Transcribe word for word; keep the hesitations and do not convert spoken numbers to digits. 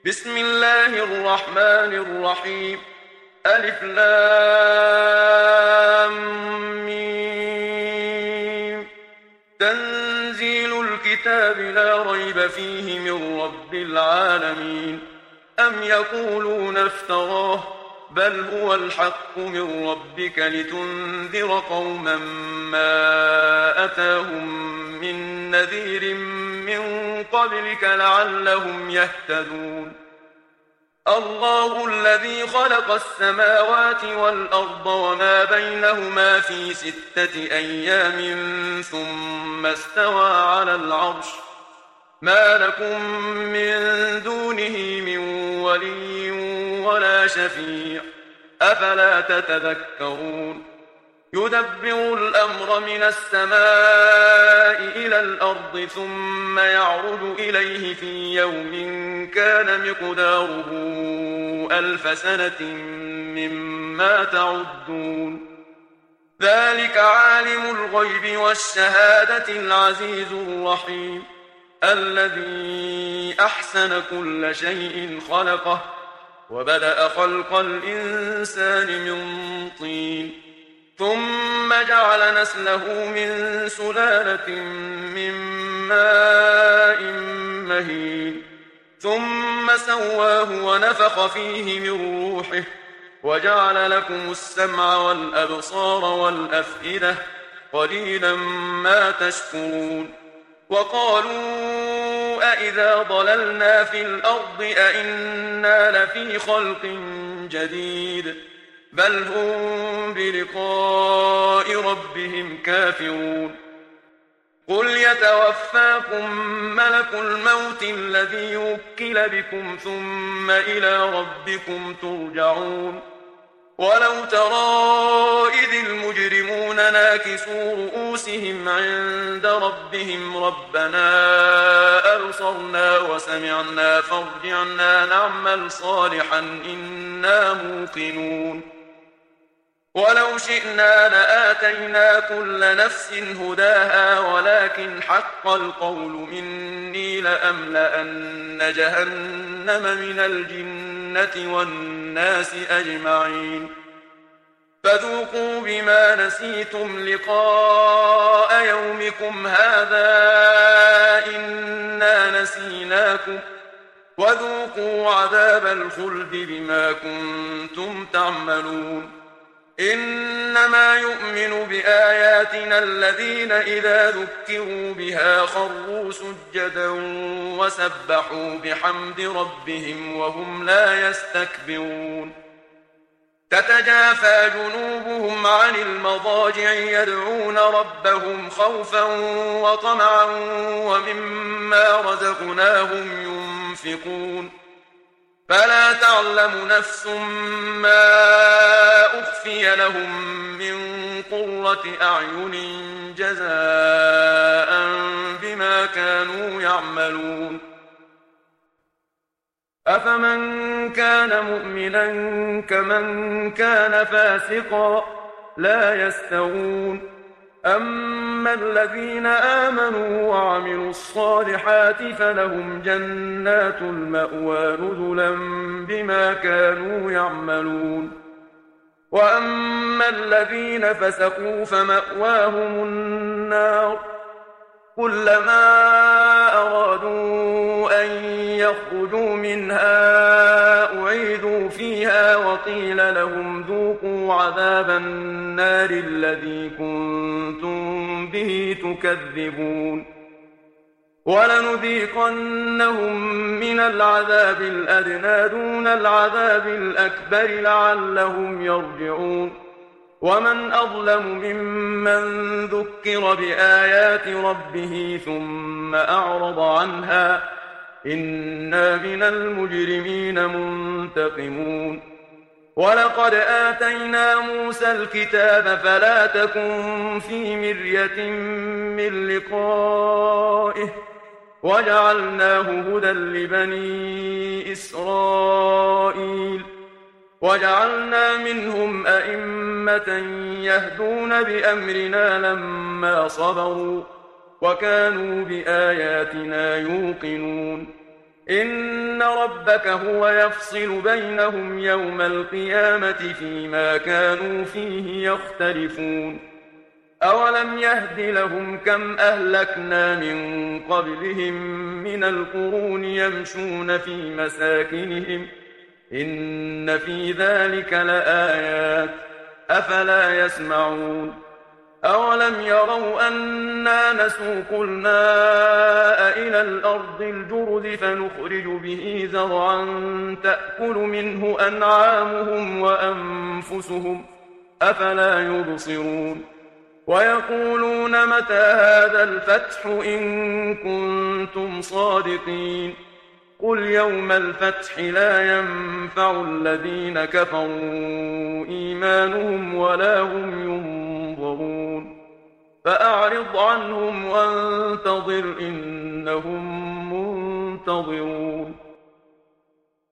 بسم الله الرحمن الرحيم. ألف لام ميم. تنزيل الكتاب لا ريب فيه من رب العالمين. أم يقولون افتراه بل هو الحق من ربك لتنذر قوما ما أتاهم من نذير من قبلك لعلهم يهتدون. الله الذي خلق السماوات والأرض وما بينهما في ستة أيام ثم استوى على العرش. ما لكم من دونه من ولي ولا شفيع أفلا تتذكرون. يدبر الأمر من السماء إلى الأرض ثم يعرج إليه في يوم كان مقداره ألف سنة مما تعدون. ذلك عالم الغيب والشهادة العزيز الرحيم الذي أحسن كل شيء خلقه وبدأ خلق الإنسان من طين ثم جعل نسله من سلالة من ماء مهين ثم سواه ونفخ فيه من روحه وجعل لكم السمع والأبصار والأفئدة قليلا ما تشكرون. وقالوا أإذا ضللنا في الأرض أإنا لفي خلق جديد بل هم بلقاء ربهم كافرون. قل يتوفاكم ملك الموت الذي وكل بكم ثم إلى ربكم ترجعون. ولو ترى إذ المجرمون ناكسوا رؤوسهم عند ربهم ربنا أبصرنا وسمعنا فارجعنا نعمل صالحا إنا موقنون. ولو شئنا لآتينا كل نفس هداها ولكن حق القول مني لأملأن جهنم من الجنة والناس أجمعين. فذوقوا بما نسيتم لقاء يومكم هذا إنا نسيناكم وذوقوا عذاب الخلد بما كنتم تعملون. إنما يؤمن بآياتنا الذين إذا ذكروا بها خروا سجدا وسبحوا بحمد ربهم وهم لا يستكبرون. تتجافى جنوبهم عن المضاجع يدعون ربهم خوفا وطمعا ومما رزقناهم ينفقون. فلا تعلم نفس ما أخفي لهم من قرة أعين جزاء بما كانوا يعملون. أفمن كان مؤمنا كمن كان فاسقا لا يستوون. أما الذين آمنوا وعملوا الصالحات فلهم جنات المأوى نزلا بما كانوا يعملون. وأما الذين فسقوا فمأواهم النار كلما أرادوا أن يخرجوا منها أعيدوا فيها وقيل لهم ذوقوا عذاب النار الذي كنتم به تكذبون. ولنذيقنهم من العذاب الأدنى دون العذاب الأكبر لعلهم يرجعون. ومن أظلم ممن ذكر بآيات ربه ثم أعرض عنها إنا من المجرمين منتقمون. ولقد آتينا موسى الكتاب فلا تكن في مرية من لقائه وجعلناه هدى لبني إسرائيل وجعلنا منهم أئمة يهدون بأمرنا لما صبروا وكانوا بآياتنا يوقنون. إن ربك هو يفصل بينهم يوم القيامة فيما كانوا فيه يختلفون أولم يهد لهم كم أهلكنا من قبلهم من القرون يمشون في مساكنهم إن في ذلك لآيات أفلا يسمعون أولم يروا أنا نسوق الماء إلى الأرض الجرز فنخرج به زرعا تأكل منه أنعامهم وأنفسهم أفلا يبصرون ويقولون متى هذا الفتح إن كنتم صادقين قل يوم الفتح لا ينفع الذين كفروا إيمانهم ولا هم ينظرون فأعرض عنهم وانتظر إنهم منتظرون